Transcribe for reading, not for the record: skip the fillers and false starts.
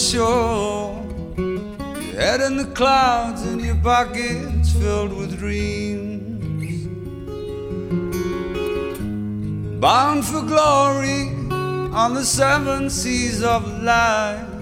shore, your head in the clouds and your pockets filled with dreams. Bound for glory on the seven seas of life.